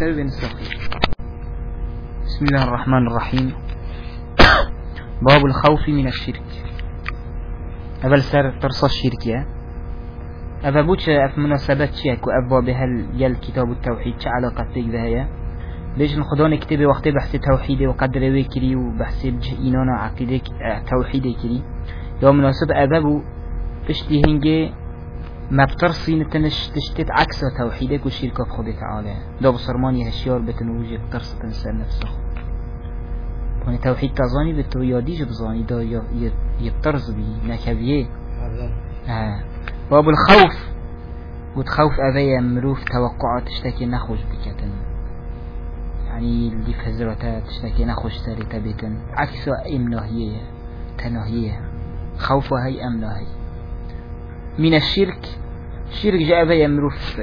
سبب انساقي. بسم الله الرحمن الرحيم. باب الخوف من الشرك. أول سر ترصى الشركية أبا بوش أف مناسبات شيك وأبوا بها يل كتاب التوحيد علاقة بها ليش الخدان كتب وقت بحث توحيد وقدر ويكري وبحث إيمان عقيدة توحيد كري يوم مناسب أبابو بشتي هنجي ما بترصين تشتت عكس توحيدك والشركة بخد تعالى ده بصرماني هالشيار بتنوجي بترص تنسى نفسه يعني توحيد تظاني بتوياديش بظاني ده يبترز بي نكبيه باب الخوف وتخوف أبيا مروف توقعات تشتكي نخوش بكتن يعني اللي في هزرتها تشتكي نخوش ساري تبيتن عكس امناهية تناهية خوفها هي امناهي من الشرك جاء أبيا مروف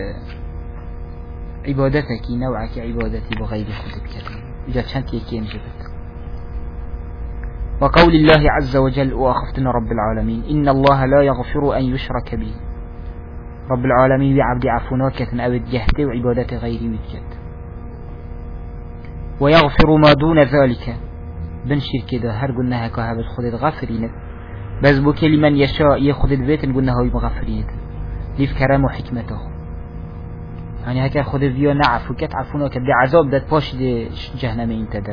عبادتك نوعك عبادتي بغير خدت كتن جاء شانت يكين جبت وقول الله عز وجل وأخفتنا رب العالمين إن الله لا يغفر أن يشرك به رب العالمين بعبد عفوناك أود جهته وعبادته غيري وجهت ويغفر ما دون ذلك بن شرك ده هر قلناها كهابت خدت غفرين بس بو لمن يشاء يخدت بيت قلناها يبغفرين ليف كرام وحكمته يعني هكا خدت فيها نعف وكت عفوناك دي عذاب ده باش دي جهنم ينتدر.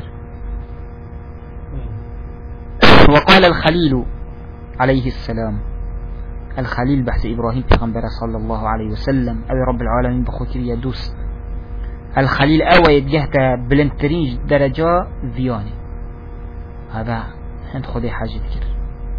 وقال الخليل عليه السلام الخليل بحث إبراهيم پیغمبر صلى الله عليه وسلم أبي رب العالمين بخوتر يدوس الخليل أوى يتجهت بلنترين درجة ذياني هذا عند خذي حاجة كر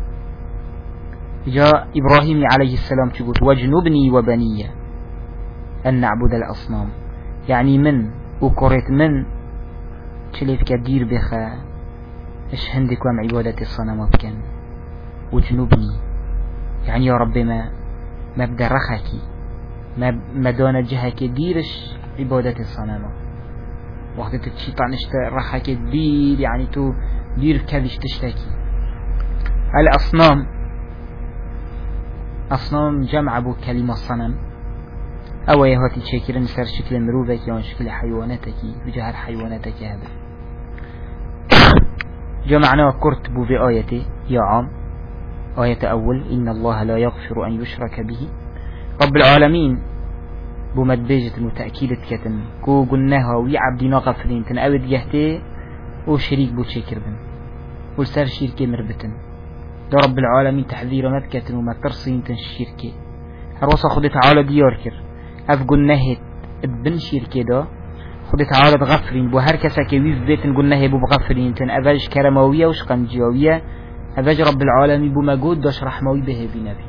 جاء إبراهيم عليه السلام تقول واجنبني وبني أن نعبد الأصنام يعني من وكرت من تليف كدير بخا إيش هندك وام عبادة الصنم وبكن وجنوبني يعني يا رب ما بدأ رخاكي ما دون جهك ديرش عبادة الصنم وقت الشيطان رخاكي دير يعني تو دير كذش تشتكي الأصنام أصنام جمع بو كلمة صنم أو يهاتي شكرا سر شكل مروفك يعني شكل حيواناتك وجهر حيواناتك هذا جمعنا كرت بو في آيته يا عام آية أول إن الله لا يغفر أن يشرك به رب العالمين بمدبجة المتأكيدة كتن كو قلناها ويعبدنا غفرين تنأود يهتي وشريك بو تشكر بن والسر شركة مربتن ده رب العالمين تحذير مبكتن وما ترصين تنشركة هروسا خد تعالى دياركر أف قلناه ابن شركة ده خد تعالى بغفرين بو هر كسا كويف بيتن قلناه بو بغفرين تن أفاج كرموية وشقنجيوية أفاج رب العالمين بو مجود داش رحموي به بنبي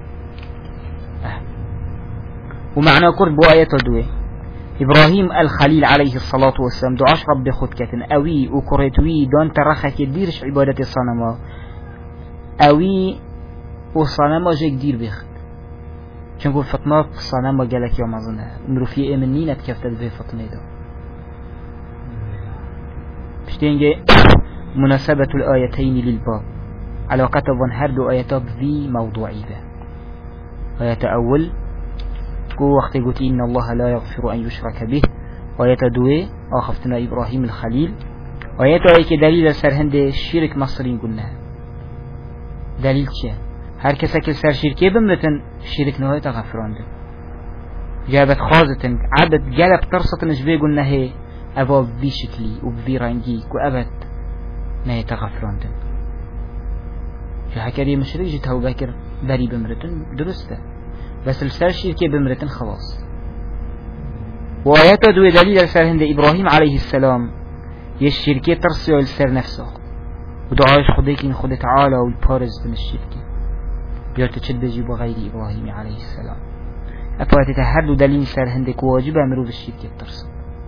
ومعنى قرب بآية دوي إبراهيم الخليل عليه الصلاة والسلام دعاش رب خد كتن أوي وكرتوي دون ترخك ديرش عبادة الصنم أوي والصنم جاك دير بخد چونكو فطنات الصنم قالك يوم أظنها نروفي إمنين اتكفتت به فطنه ده بشتينجي مناسبة الآيتين للباب علاقة ظنهر دو آياتات ذي موضوعي به آيات أول كو وقت قلت إن الله لا يغفر أن يشرك به آيات دوي آخفتنا إبراهيم الخليل آيات آيك دليل سرهند الشرك مصرين قلناها دليل چه هر کسا که سر شرکه بمرتن شرک نهایت غفران ده جابت خازتن عدد جلب ترصتن جبه قلناه أبا بي شكلي وبي رنجي وأبد نهایت غفران ده جا هكذا مشرك جتها وباكر بري بمرتن درسته بس السر شركه بمرتن خلاص وآيات دوي دليل سر هند إبراهيم عليه السلام يشركه ترصي السر نفسه ودعاش خديكين خد تعالى ويبارز من الشركه بيرت تشد بجيب غير إبراهيم عليه السلام أفوات تهرد دليل سر هندك واجبة مروف الشركة الترصد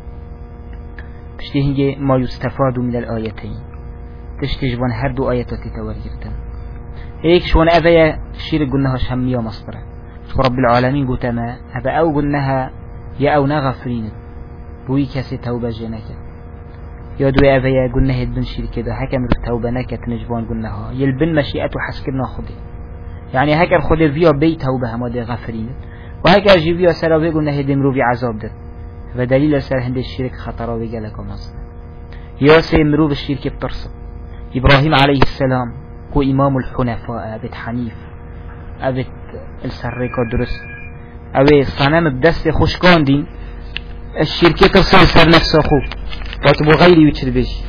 بشتهنجي ما يستفاد من الآيتين تشتجبان هردو آيات تتوريرتن هيك شوان أذيا الشرك قلناها شمية مصدرة شو رب العالمين قلت ما هذا أو قلناها يا أو نغفرين بوي كاسي توبة جنك يا دوي أذيا قلناها يدبن شركة ده هكا مروف توبة نكت نجبان قلناها يلبن مشيئة حسكرنا خده يعني هكا خده فيها بيت توبة هما دي غفرين وهكا جي فيها سراوي قلناها يدمرو في عذاب ده و دلیل سر هند الشرك خطره وگلك ومصر يا سي مروف الشرك بترصد إبراهيم عليه السلام كو إمام الحنفاء أبت حنيف أبت السرقة درست أبي صنم بدست خوشكان دين الشركة ترصد سر نفسه خو واتبو غيري ويتشر بيش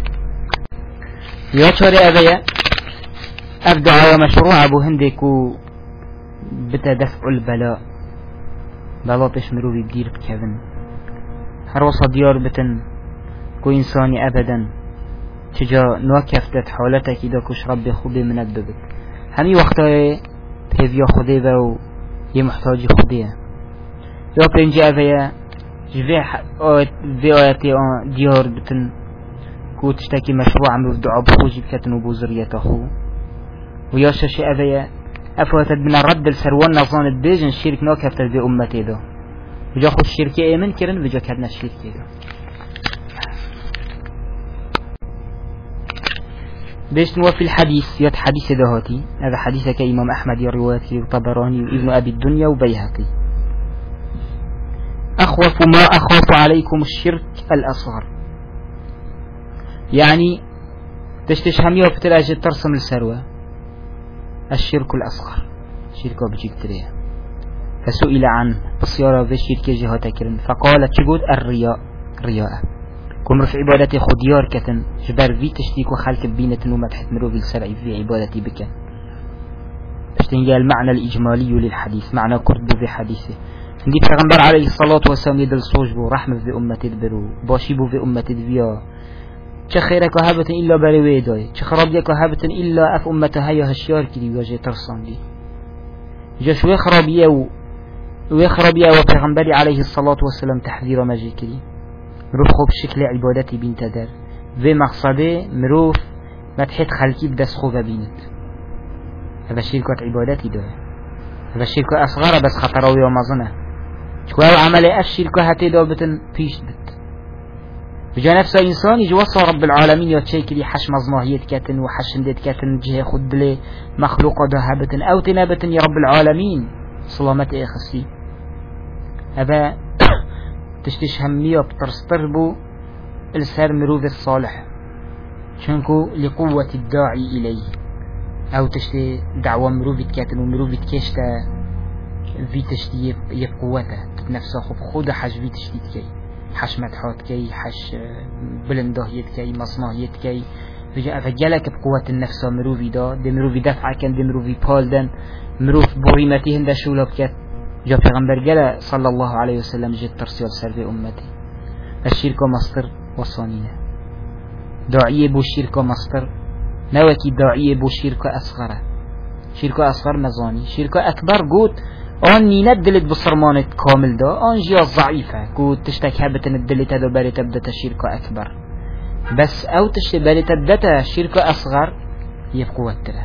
يا چاره أبيا أبدع مشروع أبو هندكو بتا دفع البلاء بلاطش مروي بدير بكذن هروصة ديار بتن كو إنساني أبدا تجا نوكفتت حالتك إذا كش ربي خوبي من الدبت همي وقتا بهذيا خدي و يمحتاج خدي يا بينجي أبيا في آياتي ديار بتن كو تشتكي مشروع عم بدعا بخوجي بكتن وبوزرية أخو ويا شاشي أبيا أفوتت من الرد السروان نظان الديجن الشرك ناكفتت بأمتي ده وجا خو الشركة ايمن كرن وجا كدنا الشركة ده بيش نوفي الحديث يد حديث دهاتي هذا حديث كإمام أحمد روايته وطبراني وابن أبي الدنيا وبيهقي أخوف ما أخاف عليكم الشرك الأصغر يعني تشتش همية وبتلاجي ترسم السروة الشرك الأصغر شركة بجيك تريه فسئل عنه بصيارة في الشركة جهة كرن فقال تشقود الرياء رياء كم رفع عبادتي خديار كتن جبار في تشتيك وخلق بينة ومدحة مروف السرع في عبادتي بك اشتنجا المعنى الإجمالي للحديث معنى كرد في حديثه عندي پیغمبر عليه الصلاة والسلام يدل صوج بو رحمة في أمتي دبرو باشي بو في أمتي دبيا چه خيرك هابة إلا بروي داي چه خرابيك هابة إلا أف أمتها يا هشيار كدي وجه ترسان دي جاش ويخربيا وبيغمبري عليه الصلاة والسلام تحذير مجي كدي مروف خوب شكل عبادتي بنت دار في مقصده مروف متحيط خلقي بدس خوبة بينت هذا شركة عبادتي ده هذا شركة أصغر بس خطروي ومظنة شكوه عملي الشركة هاتي دابتن بيش بت بجا نفس إنسان يجوصى رب العالمين يتشيك لي حش مظناهية كاتن وحش اندت كاتن جهة خد لي مخلوقة دهابتن أو تنابتن يا رب العالمين سلامت إخسي هذا تشتش همية بترستربو السر مروف الصالح شنكو لقوة الداعي إليه أو تشتي دعوة مروف كاتن ومروف كيشتا في تشتي يبقوته تتنفسه خود حش في تشتي كي حش مدحات كي حش بلنداهيت كي مصناهيت كي فجالك بقوة النفس مروفي دا دي مروفي دفع كان دي مروفي بالدن مروف بوريمتي هنده شولا بكت جا پیغمبر جل صلى الله عليه وسلم جد ترسيال سر في أمتي الشركة مصدر وصانينة داعية بو شركة مصدر نوكي داعية بو شركة أصغر شركة أصغر مزاني شركة أكبر قوت آن نينت دلت بصرمانت كامل دا آن جيا ضعيفة قوت تشتك هبتن الدلت هذا باري تبدت شركة أكبر بس أو تشتك باري تبدت شركة أصغر يبقوا الترى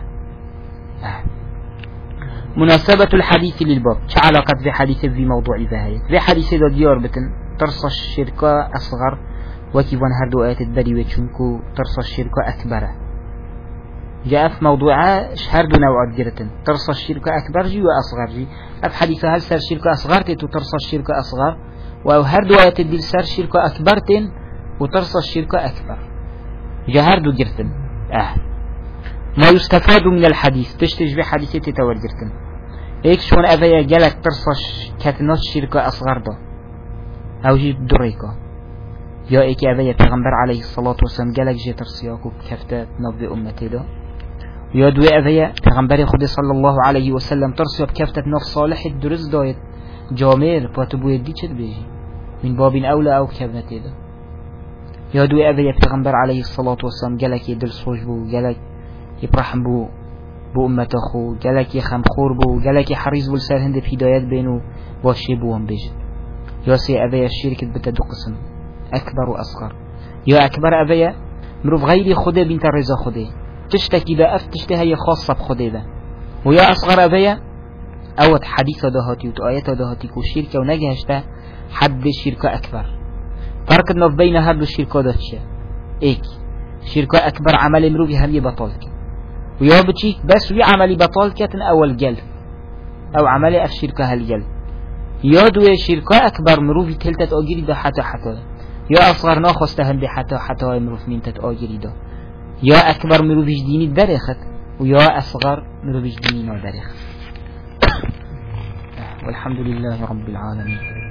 مناسبة الحديث للباب شو علاقة في حديث في موضوع ذهيت في حديث دا ديار بتن ترصى الشركة أصغر وكيفان هردو آيات الدري ويتشنكو ترصى الشركة أكبر جاء في موضوعها شهردو نوعات جرتن ترصى الشركة أكبر جي وأصغر جي أف حديث هل سر شركة أصغر تتو ترصى الشركة أصغر وأو هردو آيات الدل سر شركة أكبر تن وترصى الشركة أكبر جاء هردو جرتن ما يستفاد من الحديث تشتج بحديثة تتوال جرتن هيك شون أبايا جالك ترصى كاتنات شركة أصغر دا أو جيب دريكا يا ايكي أبايا پیغمبر عليه الصلاة والسلام جالك جي ترصياكو بكفتة نبي أمتي دا ويا دوي أبايا پیغمبر خود صلى الله عليه وسلم ترصيا بكفتة نف صالح الدرس دايت جامير باتبو يدي چد بيجي من باب أولى أو كفتة دا يا دوي أبايا پیغمبر عليه الصلاة والسلام جالك يدل صوج بو جالك يبرحم بو أمته خو جالك يخم خور بو جالك حريص بو لسر هند بهدايات بينو واشي بوهم بيجد يا سي أبايا الشركة بتدو قسم أكبر وأصغر يا أكبر أبايا مروف غيري خده بنت الرزا خده تشتكي دا تشتهي هي خاصة بخده دا ويا أصغر أبايا أود حديثة دهاتي وتآيات دهاتي كو شركة ونجهشتا حد الشركة أكبر فرق بين هردو الشركة داتشا إيك شركة أكبر عمل مروفي هم يبطالك ويا بتشيك بس ويا عملي بطال كاتن أول جل أو عملي الشركة هالجل یا دوی شرکا اکبر مروفی تلتت آگیری دا حتی یا اصغر ناخواسته هنده حتی مروف منتت آگیری دا یا اکبر مروفیش دینی درخت و یا اصغر مروفیش دینی نا درخت. والحمد لله رب العالمين.